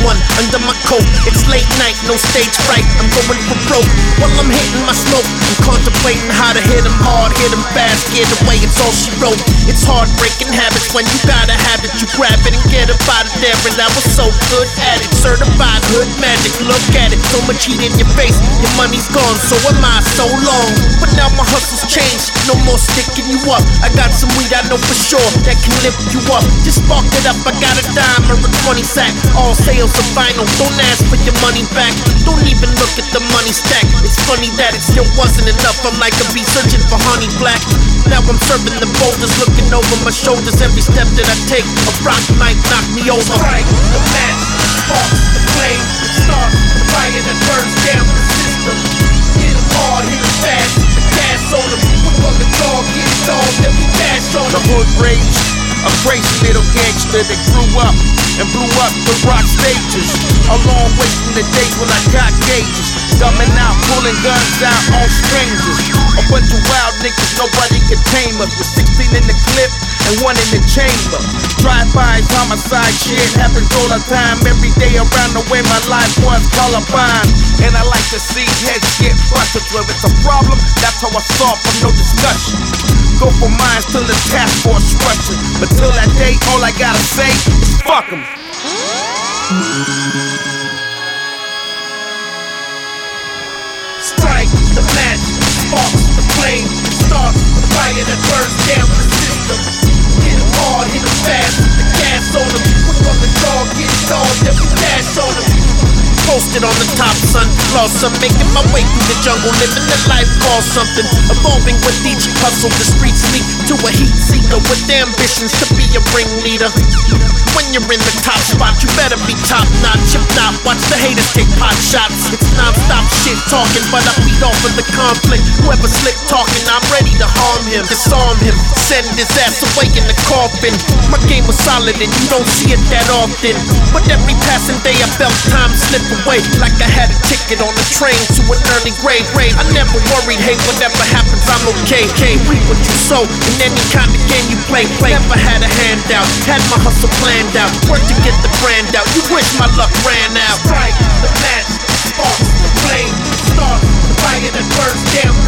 one under my coat. It's late night, no stage fright. I'm going for broke while I'm hitting my smoke. I'm contemplating how to hit 'em hard, hit 'em fast, get away. It's all she wrote. It's heartbreaking habits when you gotta have it. You grab it and get up out of there, and I was so good at it. Certified hood magic, look at it. So much heat in your face, your money's gone. So am I, so long. But now my hustle's changed. No more sticking you up. I got some weed I know for sure that can lift you up. Just spark it up. I got a dime or a 20 sack. All sales are final. Don't ask for your money back. Don't even look at the money stack. It's funny that it still wasn't enough. I'm like a bee searching for honey black. Now I'm serving the boulders, looking over my shoulders. Every step that I take, a rock might knock me over. Strike the match, sparks the flame. It starts the fire that burns down the system. Hit 'em hard, hit 'em fast. The gas on 'em. Put on the dog, get it all, then we dash on 'em. The hood rage, a crazy little gangster that grew up and blew up the rock stages. A long way from the days when I got gauges. Dumbing out, pulling guns out on strangers. A bunch of wild niggas, nobody could tame us. With 16 in the clip and 1 in the chamber. Drive-bys, homicide shit happens all the time. Every day around the way my life was colorblind. And I like to see heads get busted. Where it's a problem, that's how I solve from no discussion. Go for mines till the task force rushes. But till that day, all I gotta say is fuck 'em. Strike the match, sparks the flame. Starts the fire that burns down the system. Hit 'em hard, hit 'em fast. The gas on 'em. Put on the dog, get it all, then we dash on 'em. Posted on the top, son, lost some, making my way through the jungle, living the life called something, evolving with each hustle. The streets lead to a heat seeker with ambitions to be a ringleader. When you're in the top spot, you better be top notch. If not, watch the haters take pot shots. It's non-stop shit talking, but I feed off of the conflict. Whoever slick talking, I'm ready to harm him, disarm him, send his ass away in the coffin. My game was solid and you don't see it that often, but every passing day I felt time slip away, like I had a ticket on the train to an early grave. I never worried, hey, whatever happens, I'm okay. Reap what you sow in any kind of game you play. Never had a handout, had my hustle planned out. Work to get the brand out, you wish my luck ran out. Strike the match, sparks the flame. Starts the fire that burns down